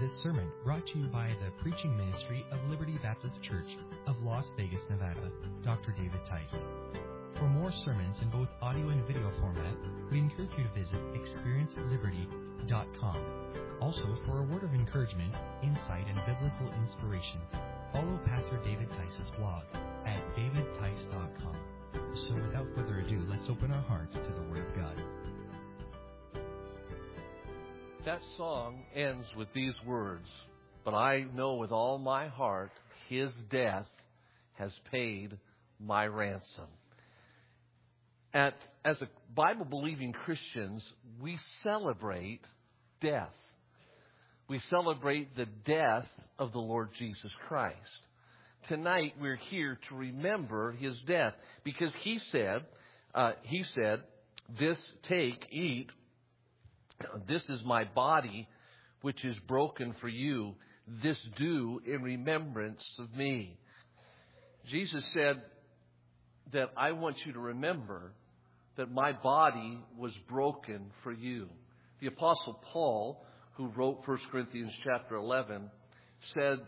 this sermon brought to you by the preaching ministry of Liberty Baptist Church of Las Vegas, Nevada, Dr. David Tice. For more sermons in both audio and video format, we encourage you to visit experienceliberty.com. Also, for a word of encouragement, insight, and biblical inspiration, follow Pastor David Tice's blog at davidtice.com. So without further ado, let's open our hearts to the Word of God. That song ends with these words, "But I know with all my heart His death has paid my ransom." As a Bible-believing Christians, we celebrate death. We celebrate the death of the Lord Jesus Christ. Tonight, we're here to remember His death because He said, "This take, eat. This is my body, which is broken for you. This do in remembrance of me." Jesus said that I want you to remember that my body was broken for you. The Apostle Paul, who wrote 1 Corinthians chapter 11, said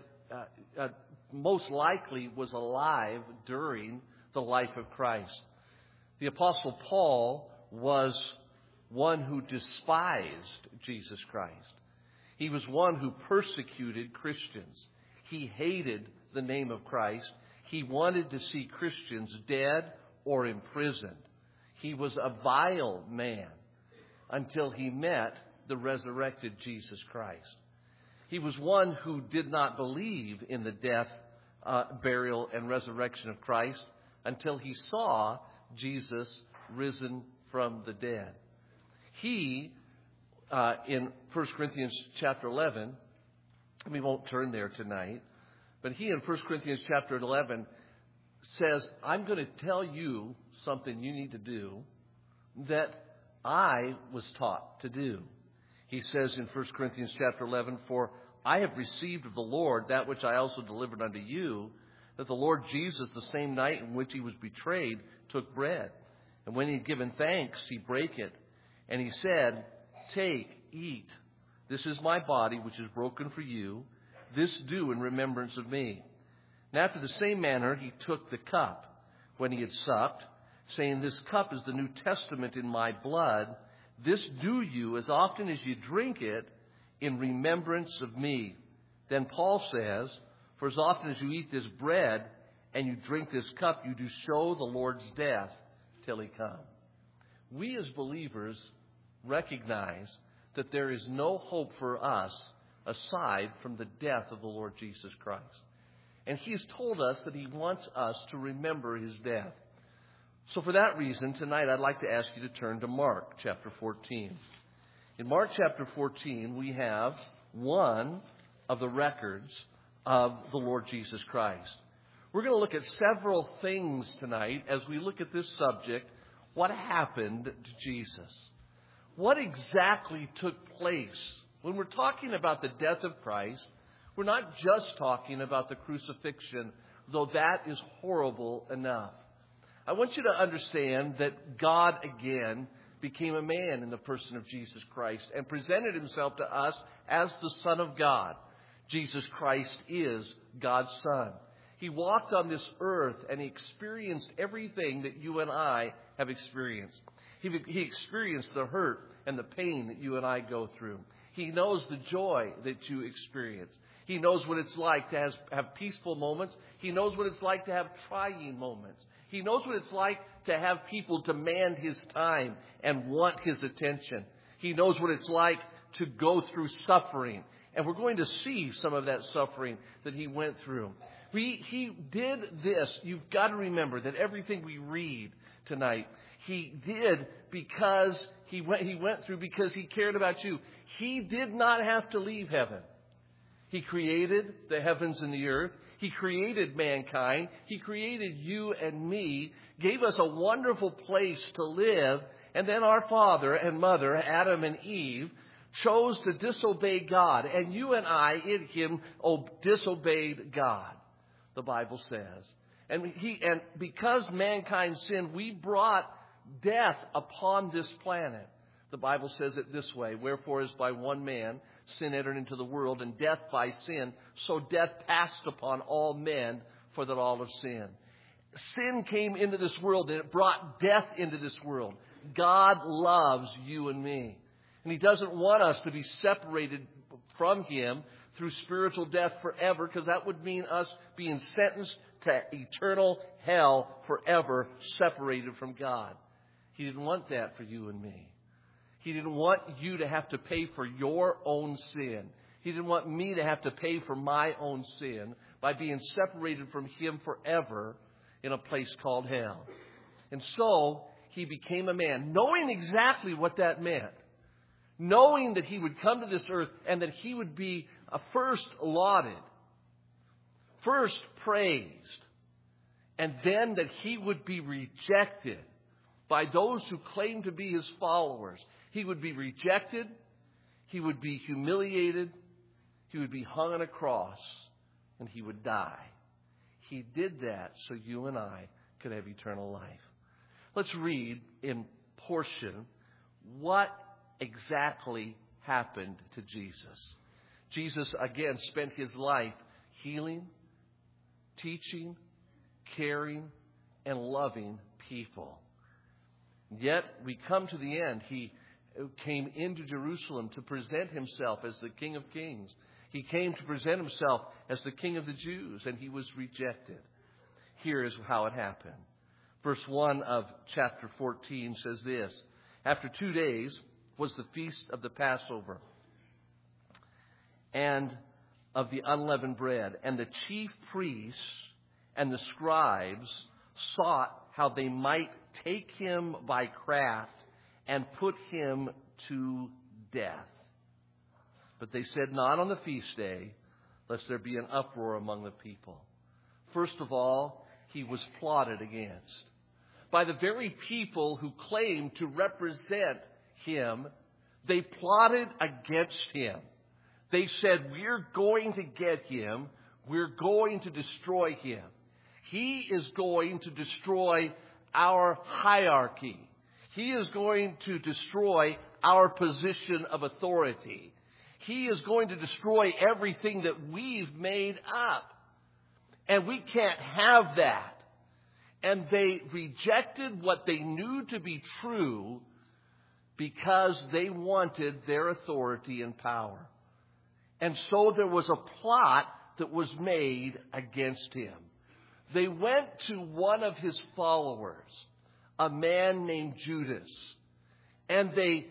most likely was alive during the life of Christ. The Apostle Paul was one who despised Jesus Christ. He was one who persecuted Christians. He hated the name of Christ. He wanted to see Christians dead or imprisoned. He was a vile man until he met the resurrected Jesus Christ. He was one who did not believe in the death, burial, and resurrection of Christ until he saw Jesus risen from the dead. He, in 1 Corinthians chapter 11, we won't turn there tonight, but he in 1 Corinthians chapter 11 says, "I'm going to tell you something you need to do that I was taught to do." He says in 1 Corinthians chapter 11, "For I have received of the Lord that which I also delivered unto you, that the Lord Jesus, the same night in which he was betrayed, took bread. And when he had given thanks, he brake it. And he said, 'Take, eat. This is my body, which is broken for you. This do in remembrance of me.' And after the same manner, he took the cup when he had supped, saying, 'This cup is the New Testament in my blood. This do you as often as you drink it in remembrance of me.' Then Paul says, 'For as often as you eat this bread and you drink this cup, you do show the Lord's death till he come.'" We as believers recognize that there is no hope for us aside from the death of the Lord Jesus Christ. And He's told us that He wants us to remember His death. So for that reason, tonight I'd like to ask you to turn to Mark chapter 14. In Mark chapter 14, we have one of the records of the Lord Jesus Christ. We're going to look at several things tonight as we look at this subject. What happened to Jesus? What exactly took place? When we're talking about the death of Christ, we're not just talking about the crucifixion, though that is horrible enough. I want you to understand that God again became a man in the person of Jesus Christ and presented himself to us as the Son of God. Jesus Christ is God's Son. He walked on this earth and he experienced everything that you and I have experienced. He experienced the hurt and the pain that you and I go through. He knows the joy that you experience. He knows what it's like to have peaceful moments. He knows what it's like to have trying moments. He knows what it's like to have people demand his time and want his attention. He knows what it's like to go through suffering. And we're going to see some of that suffering that he went through. He did this. You've got to remember that everything we read tonight, he did because he went through because he cared about you. He did not have to leave heaven. He created the heavens and the earth. He created mankind. He created you and me, gave us a wonderful place to live. And then our father and mother, Adam and Eve, chose to disobey God. And you and I in him disobeyed God, the Bible says. And because mankind sinned, we brought death upon this planet. The Bible says it this way: wherefore as by one man sin entered into the world, and death by sin, so death passed upon all men, for that all have sinned. Sin came into this world, and it brought death into this world. God loves you and me. And He doesn't want us to be separated from Him through spiritual death forever, because that would mean us being sentenced to eternal hell forever, separated from God. He didn't want that for you and me. He didn't want you to have to pay for your own sin. He didn't want me to have to pay for my own sin by being separated from Him forever in a place called hell. And so He became a man, knowing exactly what that meant. Knowing that He would come to this earth and that He would be first lauded, first praised, and then that He would be rejected by those who claim to be His followers. He would be rejected, He would be humiliated, He would be hung on a cross, and He would die. He did that so you and I could have eternal life. Let's read in portion what exactly happened to Jesus. Jesus, again, spent His life healing, teaching, caring, and loving people. Yet, we come to the end. He came into Jerusalem to present Himself as the King of Kings. He came to present Himself as the King of the Jews, and He was rejected. Here is how it happened. Verse 1 of chapter 14 says this: after 2 days was the feast of the Passover and of the unleavened bread. And the chief priests and the scribes sought how they might take Him by craft and put Him to death. But they said, not on the feast day, lest there be an uproar among the people. First of all, He was plotted against by the very people who claimed to represent Him. They plotted against Him. They said, we're going to get Him. We're going to destroy Him. He is going to destroy our hierarchy. He is going to destroy our position of authority. He is going to destroy everything that we've made up. And we can't have that. And they rejected what they knew to be true because they wanted their authority and power. And so there was a plot that was made against Him. They went to one of His followers, a man named Judas, and they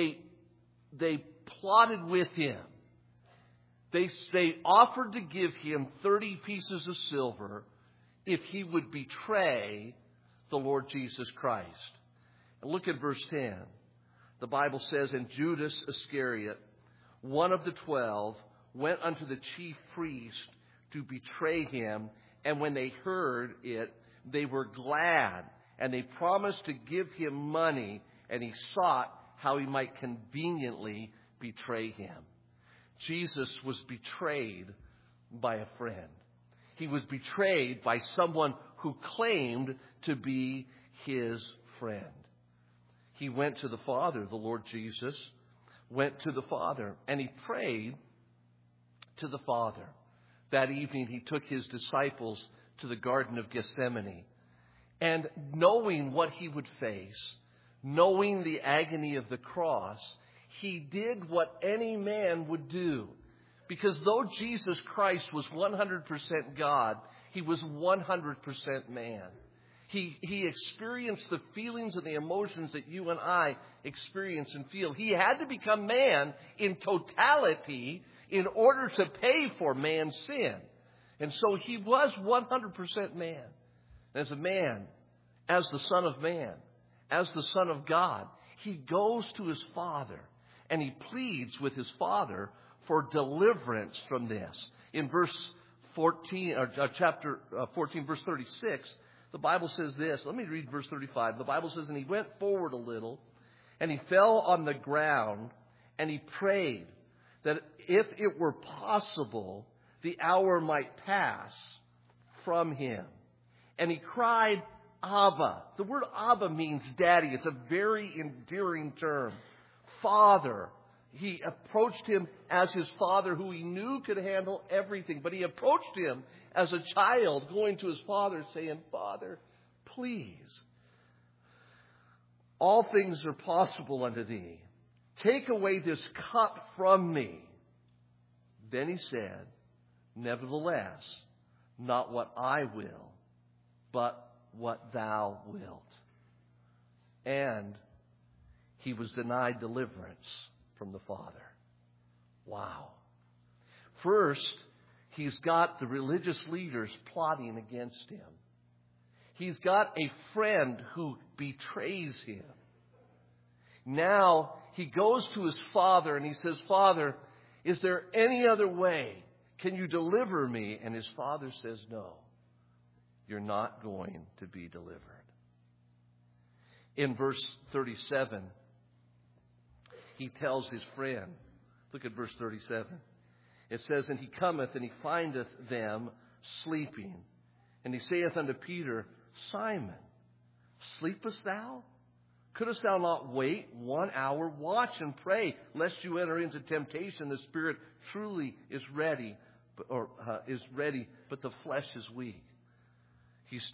plotted with him. They offered to give him 30 pieces of silver if he would betray the Lord Jesus Christ. And look at verse 10. The Bible says, and Judas Iscariot, one of the 12, went unto the chief priest to betray Him. And when they heard it, they were glad. And they promised to give him money. And he sought how he might conveniently betray Him. Jesus was betrayed by a friend. He was betrayed by someone who claimed to be His friend. He went to the Father, the Lord Jesus went to the Father, and He prayed to the Father. That evening He took His disciples to the Garden of Gethsemane. And knowing what He would face, knowing the agony of the cross, He did what any man would do. Because though Jesus Christ was 100% God, He was 100% man. He experienced the feelings and the emotions that you and I experience and feel. He had to become man in totality in order to pay for man's sin. And so He was 100% man. As a man, as the Son of Man, as the Son of God, He goes to His Father and He pleads with His Father for deliverance from this. In verse 14, or chapter 14, verse 36, the Bible says this. Let me read verse 35. The Bible says, and He went forward a little, and He fell on the ground, and He prayed that if it were possible, the hour might pass from Him. And He cried, Abba. The word Abba means daddy. It's a very endearing term. Father. He approached him as his father who he knew could handle everything. But he approached him as a child going to his father saying, Father, please, all things are possible unto thee. Take away this cup from me. Then he said, nevertheless, not what I will, but what thou wilt. And he was denied deliverance from the Father. Wow. First, he's got the religious leaders plotting against him. He's got a friend who betrays him. Now he goes to his father and he says, Father, is there any other way? Can you deliver me? And his father says, no, you're not going to be delivered. In verse 37, he tells his friend, look at verse 37. It says, and he cometh and he findeth them sleeping. And he saith unto Peter, Simon, sleepest thou? Couldst thou not wait 1 hour? Watch and pray, lest you enter into temptation. The spirit truly is ready, but the flesh is weak. He's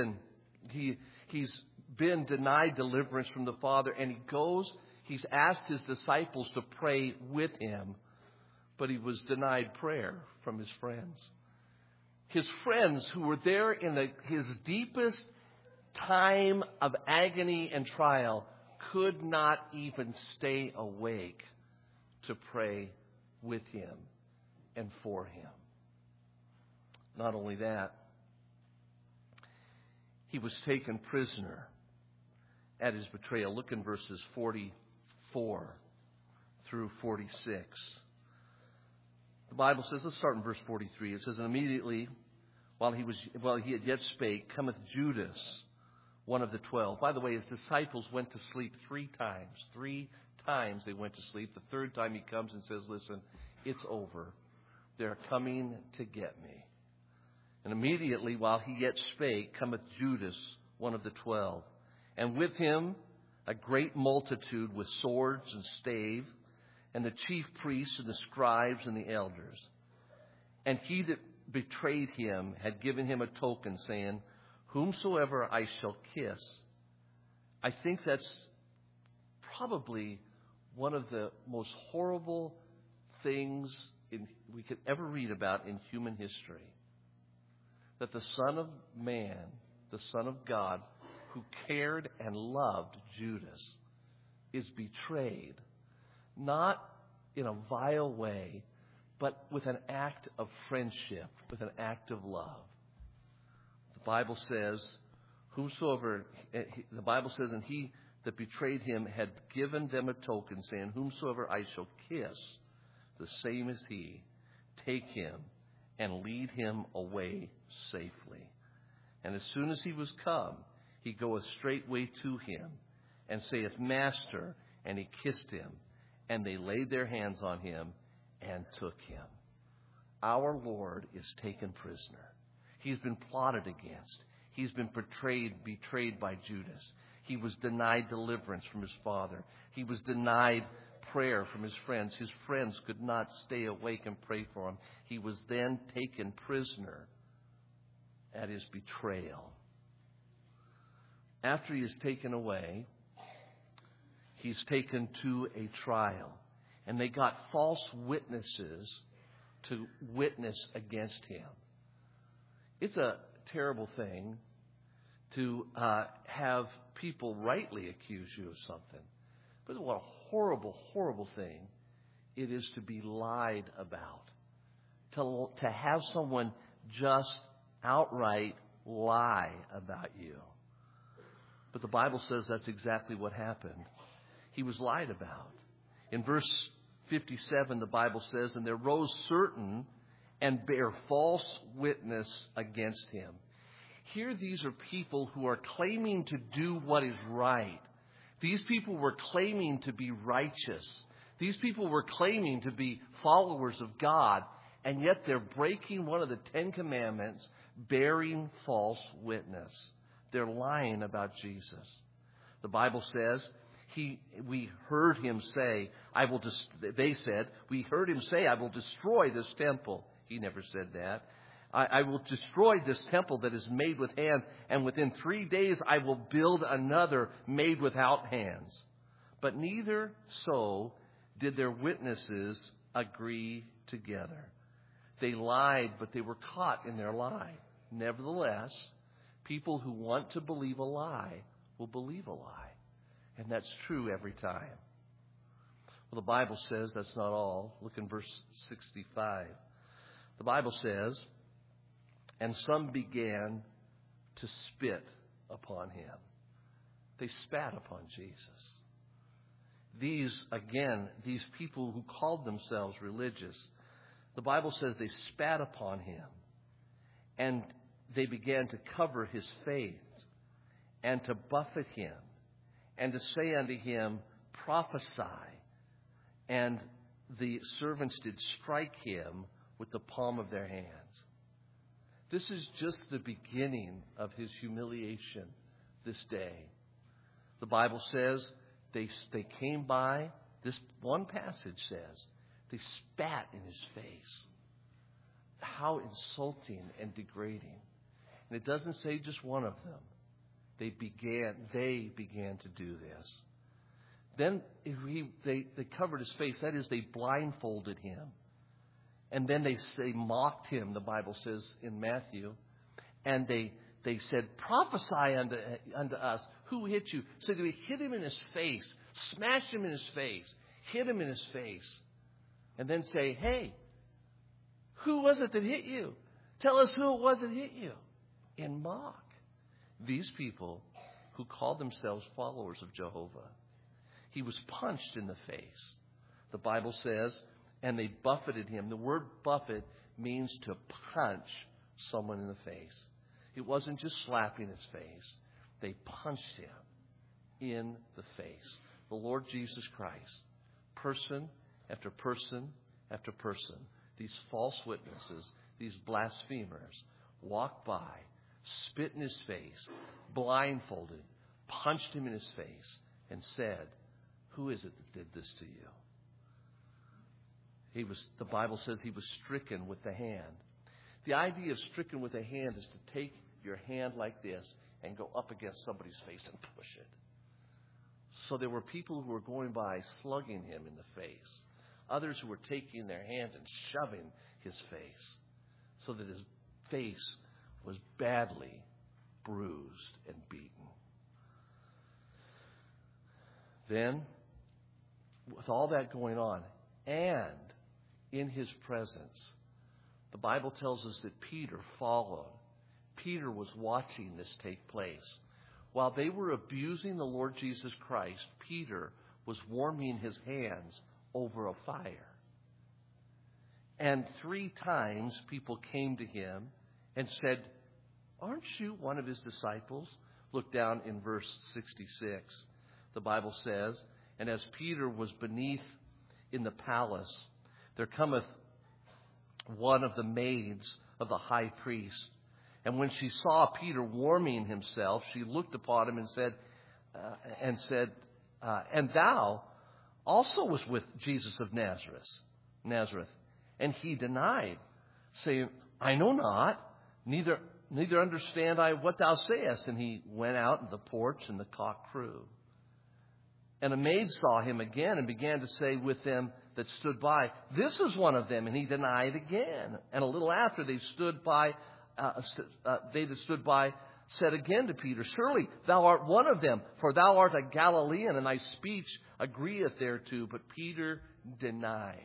been denied deliverance from the Father, and he goes. He's asked his disciples to pray with him, but he was denied prayer from his friends. His friends who were there in his deepest time of agony and trial could not even stay awake to pray with him and for him. Not only that, he was taken prisoner at his betrayal. Look in verses 44 through 46. The Bible says, let's start in verse 43. It says, and immediately while he had yet spake, cometh Judas, one of the 12. By the way, his disciples went to sleep 3 times. 3 times they went to sleep. The third time he comes and says, listen, it's over. They're coming to get me. And immediately while he yet spake, cometh Judas, one of the 12. And with him a great multitude with swords and stave, and the chief priests and the scribes and the elders. And he that betrayed him had given him a token, saying, whomsoever I shall kiss. I think that's probably one of the most horrible things we could ever read about in human history. That the Son of Man, the Son of God, who cared and loved Judas, is betrayed, not in a vile way, but with an act of friendship, with an act of love. The Bible says, and he that betrayed him had given them a token, saying, whomsoever I shall kiss, the same is he. Take him and lead him away safely. And as soon as he was come, he goeth straightway to him, and saith, Master, and he kissed him, and they laid their hands on him and took him. Our Lord is taken prisoner. He's been plotted against. He's been betrayed by Judas. He was denied deliverance from his Father. He was denied prayer from his friends. His friends could not stay awake and pray for him. He was then taken prisoner at his betrayal. After he is taken away, he's taken to a trial. And they got false witnesses to witness against him. It's a terrible thing to have people rightly accuse you of something. But what a horrible, horrible thing it is to be lied about. To have someone just outright lie about you. But the Bible says that's exactly what happened. He was lied about. In verse 57, the Bible says, and there rose certain and bear false witness against him. Here these are people who are claiming to do what is right. These people were claiming to be righteous. These people were claiming to be followers of God, and yet they're breaking one of the 10 Commandments, bearing false witness. They're lying about Jesus. The Bible says We heard him say, they said, we heard him say, I will destroy this temple. He never said that. I will destroy this temple that is made with hands, and within 3 days I will build another made without hands. But neither so did their witnesses agree together. They lied, but they were caught in their lie. Nevertheless, people who want to believe a lie will believe a lie. And that's true every time. Well, the Bible says that's not all. Look in verse 65. The Bible says, and some began to spit upon him. They spat upon Jesus. These people who called themselves religious, the Bible says they spat upon him. And they began to cover his face and to buffet him and to say unto him, prophesy. And the servants did strike him with the palm of their hands. This is just the beginning of his humiliation this day. The Bible says they came by, this one passage says, they spat in his face. How insulting and degrading. And it doesn't say just one of them. They began to do this. Then they covered his face. That is, they blindfolded him. And then they mocked him, the Bible says in Matthew. And they said, prophesy unto us. Who hit you? So they hit him in his face, smash him in his face, hit him in his face. And then say, hey, who was it that hit you? Tell us who it was that hit you. And mock these people who called themselves followers of Jehovah. He was punched in the face. The Bible says, and they buffeted him. The word buffet means to punch someone in the face. It wasn't just slapping his face. They punched him in the face. The Lord Jesus Christ, person after person after person, these false witnesses, these blasphemers, walked by, spit in his face, blindfolded, punched him in his face, and said, who is it that did this to you? The Bible says he was stricken with the hand. The idea of stricken with a hand is to take your hand like this and go up against somebody's face and push it. So there were people who were going by slugging him in the face. Others who were taking their hands and shoving his face so that his face was badly bruised and beaten. Then, with all that going on, and in his presence, the Bible tells us that Peter followed. Peter was watching this take place. While they were abusing the Lord Jesus Christ, Peter was warming his hands over a fire. And 3 times people came to him and said, aren't you one of his disciples? Look down in verse 66. The Bible says, and as Peter was beneath in the palace, there cometh one of the maids of the high priest. And when she saw Peter warming himself, she looked upon him and said, and thou also was with Jesus of Nazareth. And he denied, saying, I know not, neither understand I what thou sayest. And he went out in the porch, and the cock crew. And a maid saw him again and began to say with them that stood by, this is one of them. And he denied again. And a little after they that stood by said again to Peter, surely thou art one of them, for thou art a Galilean, and thy speech agreeth thereto. But Peter denied.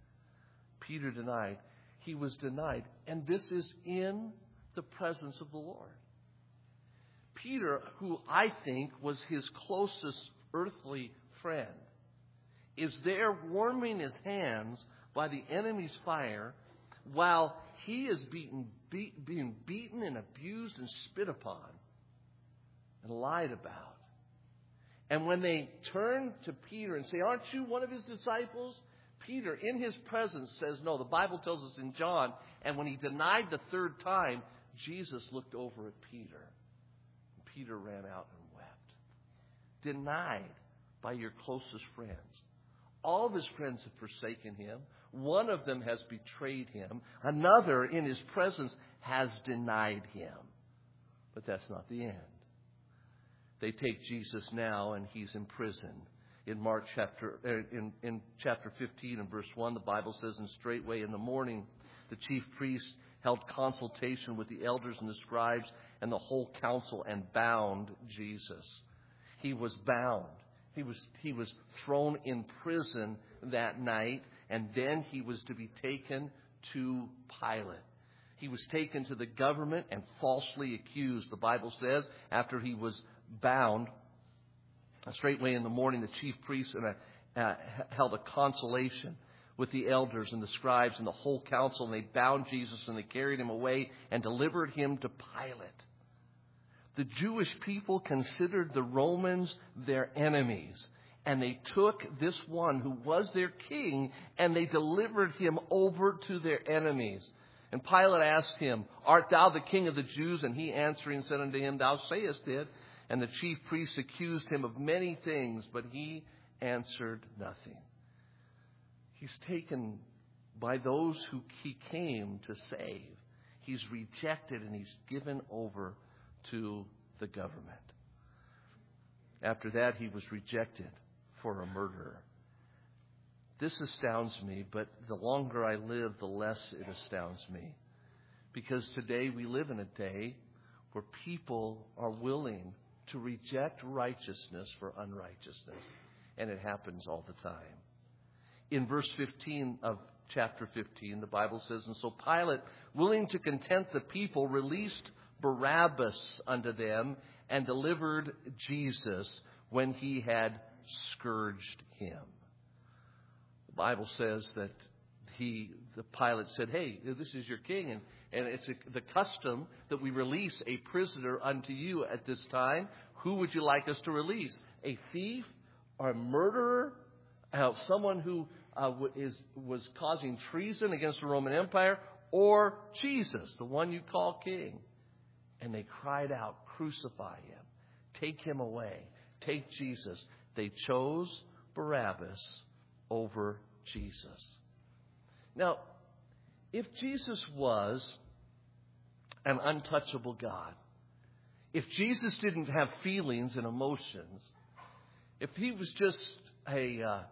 He was denied. And this is in the presence of the Lord. Peter, who I think was his closest earthly friend, is there warming his hands by the enemy's fire while he is being beaten and abused and spit upon and lied about. And when they turn to Peter and say, aren't you one of his disciples? Peter, in his presence, says no. The Bible tells us in John, and when he denied the 3rd time, Jesus looked over at Peter. Peter ran out and wept. Denied by your closest friends. All of his friends have forsaken him. One of them has betrayed him. Another, in his presence, has denied him. But that's not the end. They take Jesus now, and he's in prison. In chapter 15 and verse 1, the Bible says, "And straightway in the morning the chief priests held consultation with the elders and the scribes and the whole council and bound Jesus." He was bound. He was thrown in prison that night, and then he was to be taken to Pilate. He was taken to the government and falsely accused. The Bible says, after he was bound, straightway in the morning, the chief priests held a consultation with the elders and the scribes and the whole council, and they bound Jesus and they carried him away and delivered him to Pilate. The Jewish people considered the Romans their enemies, and they took this one who was their king and they delivered him over to their enemies. And Pilate asked him, "Art thou the king of the Jews?" And he answering said unto him, "Thou sayest it." And the chief priests accused him of many things, but he answered nothing. He's taken by those who he came to save. He's rejected and he's given over to the government. After that, he was rejected for a murderer. This astounds me, but the longer I live, the less it astounds me. Because today we live in a day where people are willing to reject righteousness for unrighteousness. And it happens all the time. In verse 15 of chapter 15, the Bible says, "And so Pilate, willing to content the people, released Barabbas unto them and delivered Jesus when he had scourged him." The Bible says that the Pilate said, "Hey, this is your king, and it's the custom that we release a prisoner unto you at this time. Who would you like us to release? A thief or a murderer? Someone who was causing treason against the Roman Empire? Or Jesus, the one you call king?" And they cried out, "Crucify him. Take him away. Take Jesus." They chose Barabbas over Jesus. Now, if Jesus was an untouchable God, if Jesus didn't have feelings and emotions, if he was just an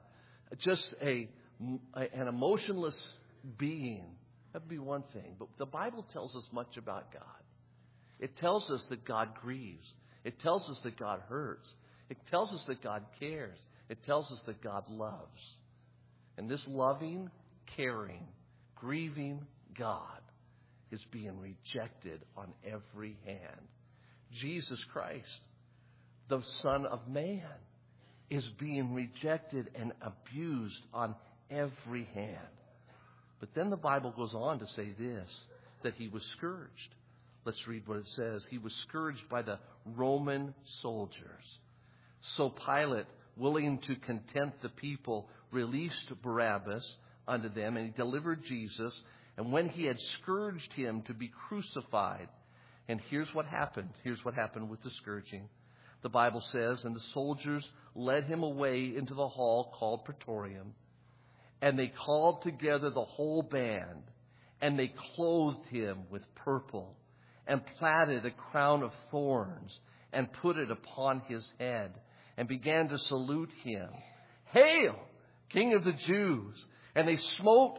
emotionless being, that'd be one thing. But the Bible tells us much about God. It tells us that God grieves. It tells us that God hurts. It tells us that God cares. It tells us that God loves. And this loving, caring, grieving God is being rejected on every hand. Jesus Christ, the Son of Man, is being rejected and abused on every hand. But then the Bible goes on to say this, that he was scourged. Let's read what it says. "He was scourged by the Roman soldiers. So Pilate, willing to content the people, released Barabbas unto them, and he delivered Jesus. And when he had scourged him, to be crucified." And here's what happened. Here's what happened with the scourging. The Bible says, "And the soldiers led him away into the hall called Praetorium. And they called together the whole band, and they clothed him with purple, and plaited a crown of thorns, and put it upon his head, and began to salute him. 'Hail, King of the Jews!' And they smote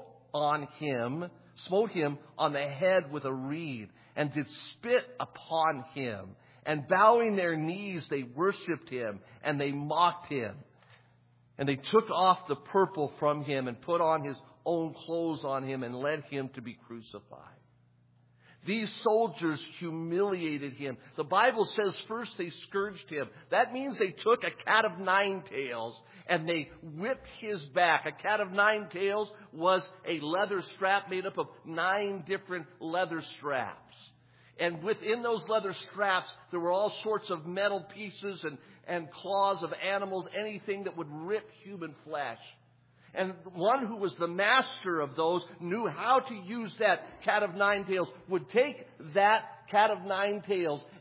him on the head with a reed, and did spit upon him. And bowing their knees, they worshipped him, and they mocked him. And they took off the purple from him, and put on his own clothes on him, and led him to be crucified." These soldiers humiliated him. The Bible says first they scourged him. That means they took a cat of nine tails and they whipped his back. A cat of nine tails was a leather strap made up of 9 different leather straps. And within those leather straps, there were all sorts of metal pieces and claws of animals, anything that would rip human flesh. And one who was the master of those knew how to use that cat of nine tails, would take that cat of nine tails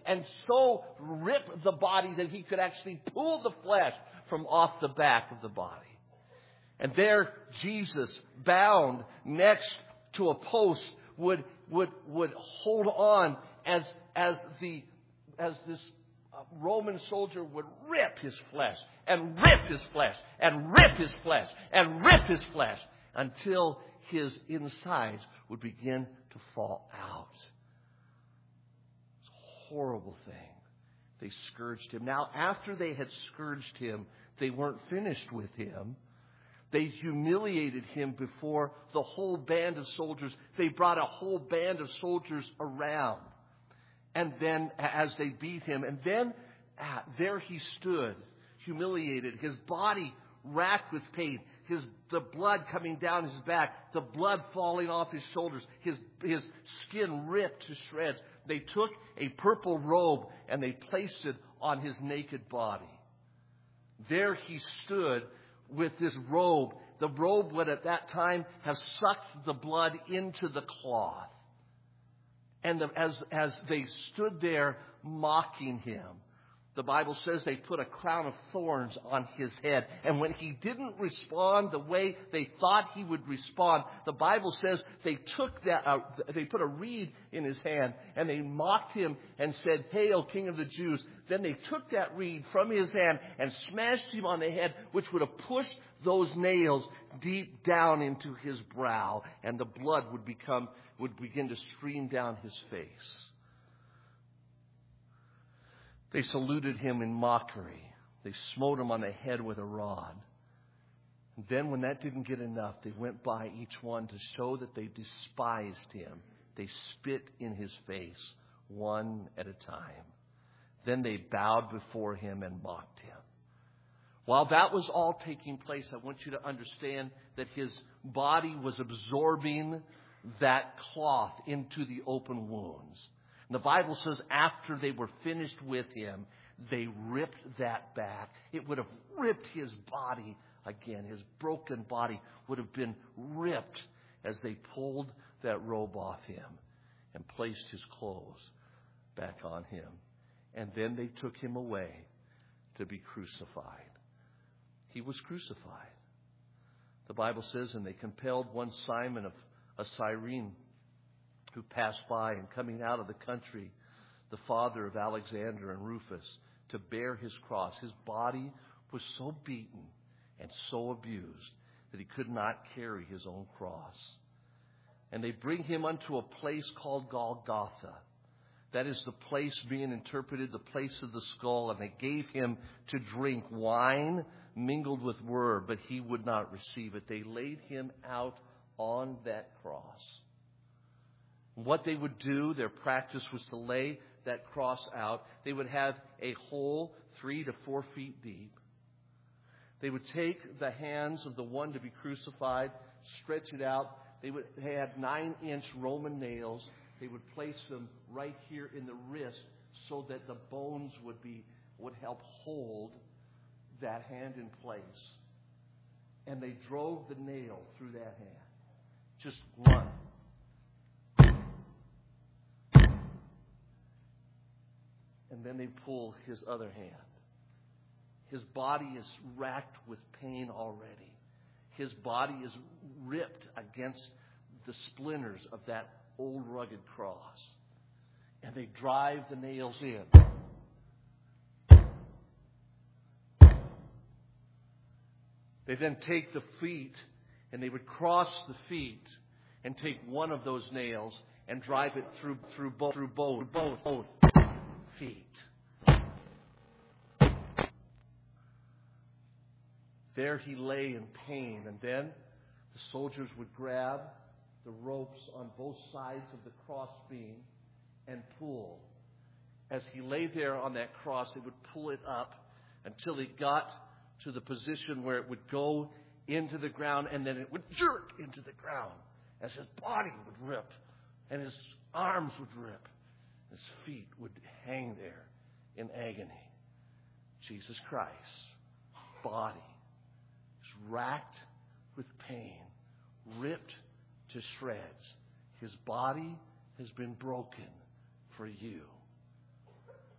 and so rip the body that he could actually pull the flesh from off the back of the body. And there Jesus, bound next to a post, would hold on as this Roman soldier would rip his flesh and rip his flesh and rip his flesh and rip his flesh until his insides would begin to fall out. It's a horrible thing. They scourged him. Now, after they had scourged him, they weren't finished with him. They humiliated him before the whole band of soldiers. They brought a whole band of soldiers around. And then as they beat him, and then there he stood, humiliated, his body racked with pain, the blood coming down his back, the blood falling off his shoulders, his skin ripped to shreds. They took a purple robe and they placed it on his naked body. There he stood with this robe. The robe would at that time have sucked the blood into the cloth. And as they stood there mocking him, the Bible says they put a crown of thorns on his head. And when he didn't respond the way they thought he would respond, the Bible says they put a reed in his hand and they mocked him and said, "Hail, King of the Jews." Then they took that reed from his hand and smashed him on the head, which would have pushed those nails deep down into his brow, and the blood would begin to stream down his face. They saluted him in mockery. They smote him on the head with a rod. And then when that didn't get enough, they went by each one to show that they despised him. They spit in his face, one at a time. Then they bowed before him and mocked him. While that was all taking place, I want you to understand that his body was absorbing that cloth into the open wounds. And the Bible says after they were finished with him, they ripped that back. It would have ripped his body again. His broken body would have been ripped as they pulled that robe off him and placed his clothes back on him. And then they took him away to be crucified. He was crucified. The Bible says, and they compelled one Simon of Cyrene, who passed by, and coming out of the country, the father of Alexander and Rufus, to bear his cross. His body was so beaten and so abused that he could not carry his own cross. And they bring him unto a place called Golgotha. That is the place being interpreted, the place of the skull. And they gave him to drink wine mingled with myrrh, but he would not receive it. They laid him out on that cross. What they would do, their practice was to lay that cross out. They would have a hole 3 to 4 feet deep. They would take the hands of the one to be crucified, stretch it out. They had 9-inch Roman nails. They would place them right here in the wrist so that the bones would help hold that hand in place. And they drove the nail through that hand. Just one. And then they pull his other hand. His body is racked with pain already. His body is ripped against the splinters of that old rugged cross. And they drive the nails in. They then take the feet, and they would cross the feet and take one of those nails and drive it through both feet. There he lay in pain, and then the soldiers would grab the ropes on both sides of the crossbeam and pull. As he lay there on that cross, they would pull it up until he got to the position where it would go into the ground, and then it would jerk into the ground as his body would rip and his arms would rip. His feet would hang there in agony. Jesus Christ's body is racked with pain, ripped to shreds. His body has been broken for you.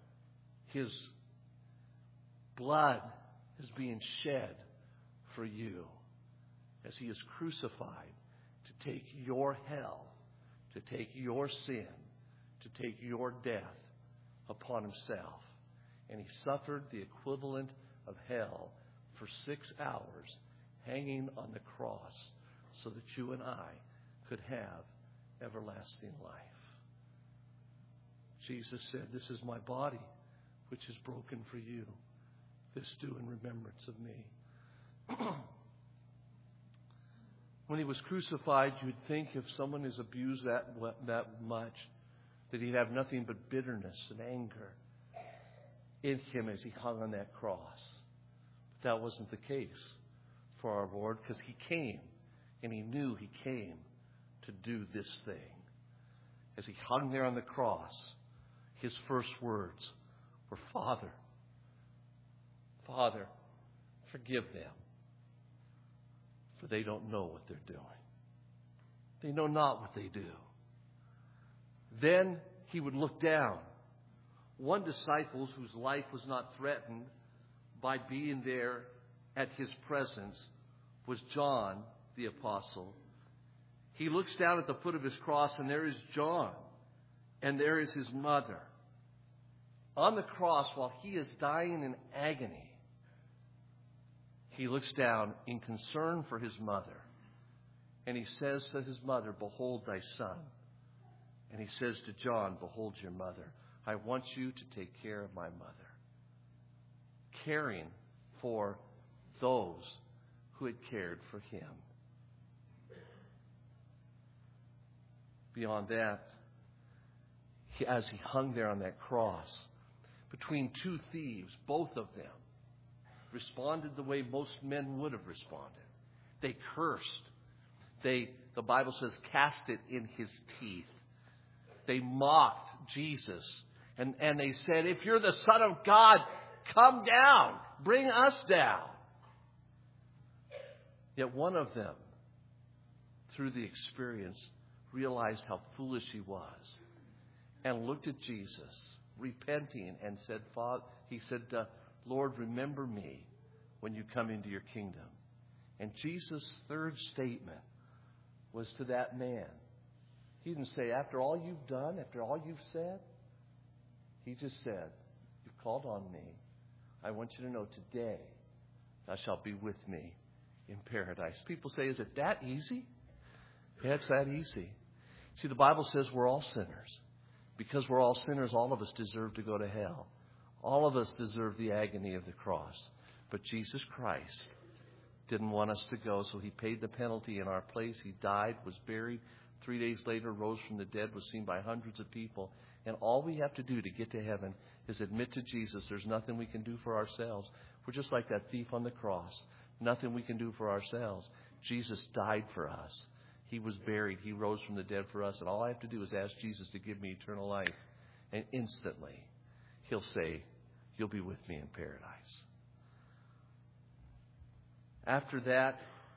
His blood is being shed for you as He is crucified to take your hell, to take your sin, to take your death upon Himself. And He suffered the equivalent of hell for 6 hours, hanging on the cross, so that you and I could have everlasting life. Jesus said, "This is my body, which is broken for you. This do in remembrance of me." When He was crucified, you'd think if someone is abused that much, that he'd have nothing but bitterness and anger in him as He hung on that cross. But that wasn't the case for our Lord, because He came, and He knew He came to do this thing. As He hung there on the cross, His first words were, "Father, Father, forgive them, for they don't know what they're doing. They know not what they do." Then He would look down. One disciple whose life was not threatened by being there at His presence was John the Apostle. He looks down at the foot of His cross, and there is John, and there is his mother. On the cross, while He is dying in agony, He looks down in concern for His mother, and He says to His mother, "Behold thy son." And He says to John, "Behold your mother. I want you to take care of my mother." Caring for those who had cared for Him. Beyond that, as He hung there on that cross, between two thieves, both of them responded the way most men would have responded. They cursed. The Bible says, cast it in His teeth. They mocked Jesus. And they said, "If you're the Son of God, come down. Bring us down." Yet one of them, through the experience, realized how foolish he was and looked at Jesus, repenting, and said, "Lord, remember me when you come into your kingdom." And Jesus' third statement was to that man. He didn't say, "After all you've done, after all you've said," He just said, "You've called on me. I want you to know today thou shalt be with me in paradise." People say, "Is it that easy?" Yeah, it's that easy. See, the Bible says we're all sinners. Because we're all sinners, all of us deserve to go to hell. All of us deserve the agony of the cross. But Jesus Christ didn't want us to go, so He paid the penalty in our place. He died, was buried. 3 days later, rose from the dead, was seen by hundreds of people. And all we have to do to get to heaven is admit to Jesus. There's nothing we can do for ourselves. We're just like that thief on the cross. Nothing we can do for ourselves. Jesus died for us. He was buried. He rose from the dead for us. And all I have to do is ask Jesus to give me eternal life. And instantly, He'll say, "You'll be with me in paradise." After that,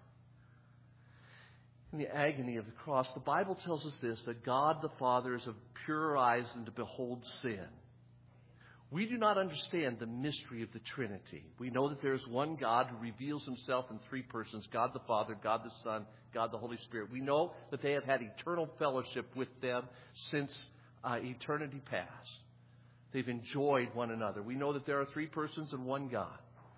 in the agony of the cross, the Bible tells us this, that God the Father is of pure eyes and to behold sin. We do not understand the mystery of the Trinity. We know that there is one God who reveals Himself in three persons, God the Father, God the Son, God the Holy Spirit. We know that they have had eternal fellowship with them since eternity past. They've enjoyed one another. We know that there are three persons and one God.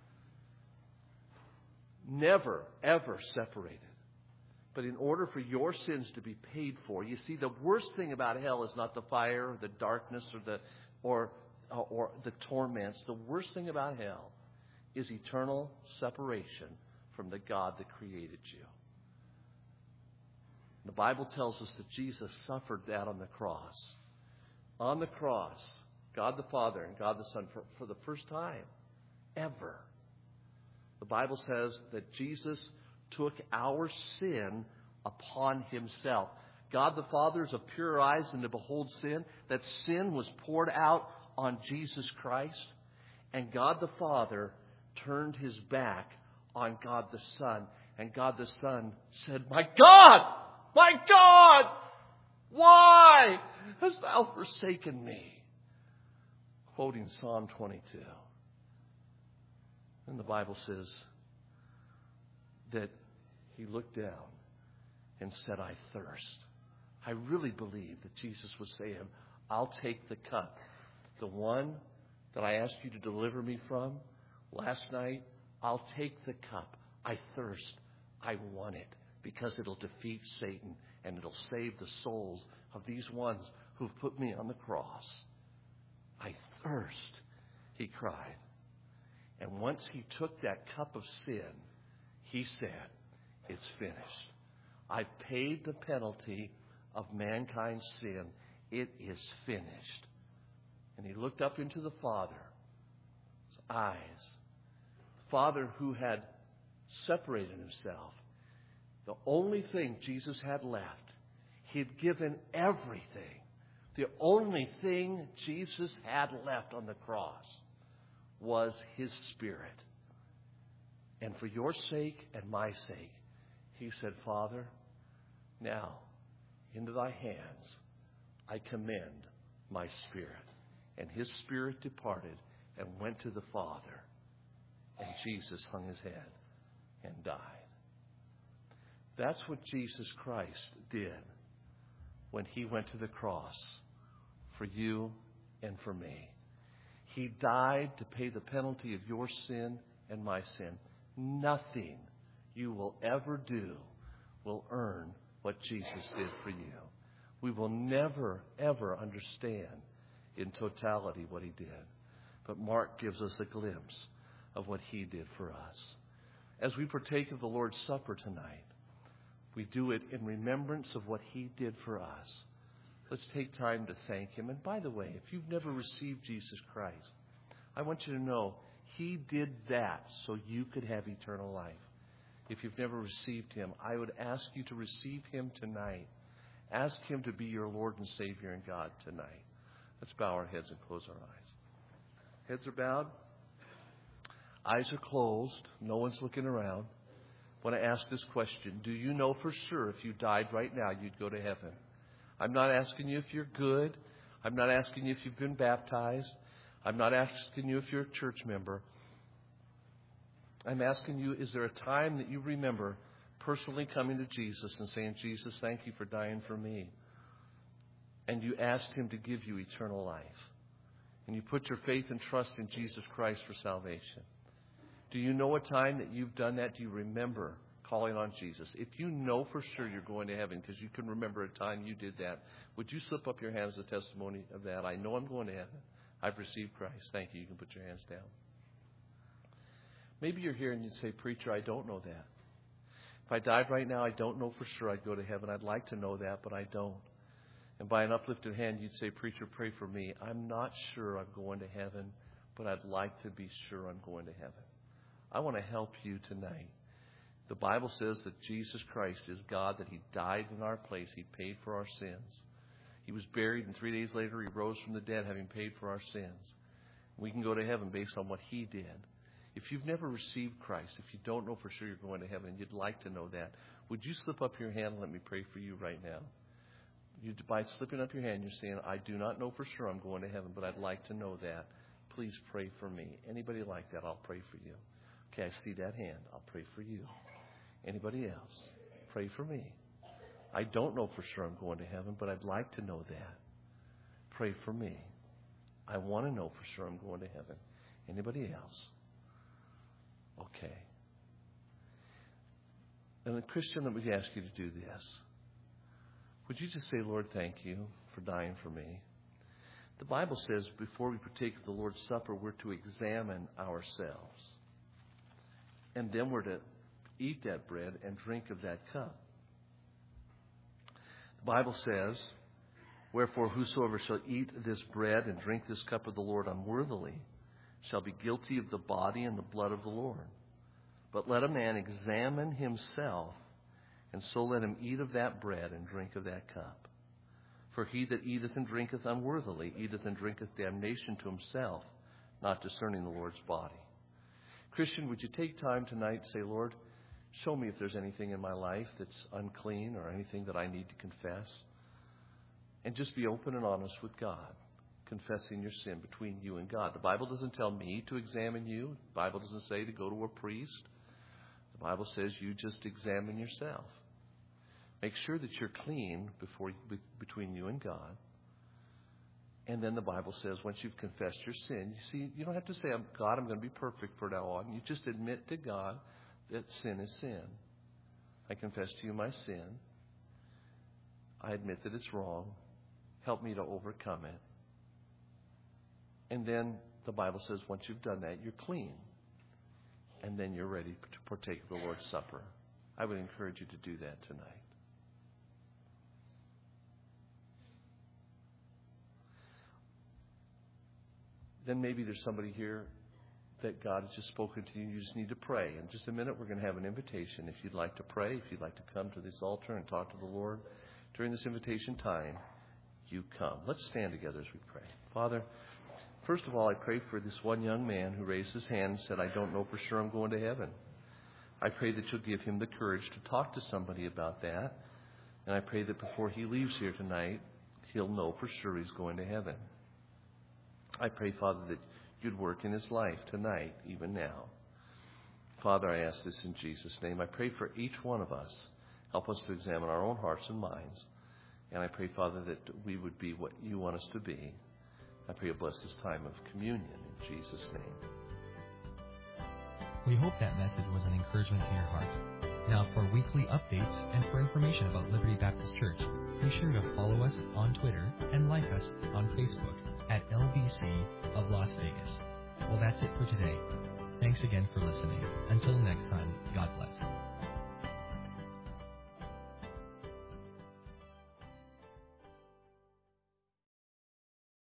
Never, ever separated. But in order for your sins to be paid for, you see, the worst thing about hell is not the fire or the darkness or the torments. The worst thing about hell is eternal separation from the God that created you. The Bible tells us that Jesus suffered that on the cross. On the cross, God the Father and God the Son, for the first time ever, the Bible says that Jesus took our sin upon Himself. God the Father is of pure eyes and to behold sin. That sin was poured out on Jesus Christ. And God the Father turned His back on God the Son. And God the Son said, my God, why hast thou forsaken me? quoting Psalm 22. And the Bible says that he looked down and said, I thirst. I really believe that Jesus was saying, I'll take the cup, the one that I asked you to deliver me from last night. I'll take the cup. I thirst. I want it because it'll defeat Satan and it'll save the souls of these ones who've put me on the cross. I thirst, he cried. And once he took that cup of sin, he said, it's finished. I've paid the penalty of mankind's sin. It is finished. And he looked up into the Father's eyes. The Father who had separated himself. The only thing Jesus had left, he'd given everything. The only thing Jesus had left on the cross was his Spirit. And for your sake and my sake, he said, Father, now into thy hands I commend my spirit. And his spirit departed and went to the Father. And Jesus hung his head and died. That's what Jesus Christ did when he went to the cross for you and for me. He died to pay the penalty of your sin and my sin. Nothing you will ever do will earn what Jesus did for you. We will never, ever understand in totality what he did. But Mark gives us a glimpse of what he did for us. As we partake of the Lord's Supper tonight, we do it in remembrance of what he did for us. Let's take time to thank him. And by the way, if you've never received Jesus Christ, I want you to know he did that so you could have eternal life. If you've never received him, I would ask you to receive him tonight. Ask him to be your Lord and Savior and God tonight. Let's bow our heads and close our eyes. Heads are bowed. Eyes are closed. No one's looking around. I want to ask this question. Do you know for sure if you died right now, you'd go to heaven? I'm not asking you if you're good. I'm not asking you if you've been baptized. I'm not asking you if you're a church member. I'm asking you, is there a time that you remember personally coming to Jesus and saying, Jesus, thank you for dying for me? And you asked him to give you eternal life. And you put your faith and trust in Jesus Christ for salvation. Do you know a time that you've done that? Do you remember calling on Jesus? If you know for sure you're going to heaven because you can remember a time you did that, would you slip up your hands as a testimony of that? I know I'm going to heaven. I've received Christ. Thank you. You can put your hands down. Maybe you're here and you'd say, Preacher, I don't know that. If I died right now, I don't know for sure I'd go to heaven. I'd like to know that, but I don't. And by an uplifted hand, you'd say, Preacher, pray for me. I'm not sure I'm going to heaven, but I'd like to be sure I'm going to heaven. I want to help you tonight. The Bible says that Jesus Christ is God, that he died in our place. He paid for our sins. He was buried, and 3 days later he rose from the dead, having paid for our sins. We can go to heaven based on what he did. If you've never received Christ, if you don't know for sure you're going to heaven and you'd like to know that, would you slip up your hand and let me pray for you right now? By slipping up your hand, you're saying, I do not know for sure I'm going to heaven, but I'd like to know that. Please pray for me. Anybody like that, I'll pray for you. Okay, I see that hand. I'll pray for you. Anybody else? Pray for me. I don't know for sure I'm going to heaven, but I'd like to know that. Pray for me. I want to know for sure I'm going to heaven. Anybody else? Okay. And Christian, let me ask you to do this. Would you just say, Lord, thank you for dying for me? The Bible says before we partake of the Lord's Supper, we're to examine ourselves. And then we're to eat that bread and drink of that cup. The Bible says, wherefore whosoever shall eat this bread and drink this cup of the Lord unworthily shall be guilty of the body and the blood of the Lord. But let a man examine himself, and so let him eat of that bread and drink of that cup. For he that eateth and drinketh unworthily eateth and drinketh damnation to himself, not discerning the Lord's body. Christian, would you take time tonight to say, Lord, show me if there's anything in my life that's unclean or anything that I need to confess. And just be open and honest with God. confessing your sin between you and God. The Bible doesn't tell me to examine you. The Bible doesn't say to go to a priest. The Bible says you just examine yourself. Make sure that you're clean between you and God. And then the Bible says once you've confessed your sin, you see, you don't have to say, God, I'm going to be perfect from now on. You just admit to God that sin is sin. I confess to you my sin. I admit that it's wrong. Help me to overcome it. And then the Bible says once you've done that, you're clean. And then you're ready to partake of the Lord's Supper. I would encourage you to do that tonight. Then maybe there's somebody here that God has just spoken to you. You just need to pray. In just a minute, we're going to have an invitation. If you'd like to pray, if you'd like to come to this altar and talk to the Lord during this invitation time, you come. Let's stand together as we pray. Father, first of all, I pray for this one young man who raised his hand and said, I don't know for sure I'm going to heaven. I pray that you'll give him the courage to talk to somebody about that. And I pray that before he leaves here tonight, he'll know for sure he's going to heaven. I pray, Father, that you'd work in his life tonight, even now. Father, I ask this in Jesus' name. I pray for each one of us. Help us to examine our own hearts and minds. And I pray, Father, that we would be what you want us to be. I pray you bless this time of communion in Jesus' name. We hope that message was an encouragement to your heart. Now, for weekly updates and for information about Liberty Baptist Church, be sure to follow us on Twitter and like us on Facebook at LBC of Las Vegas. Well, that's it for today. Thanks again for listening. Until next time, God bless.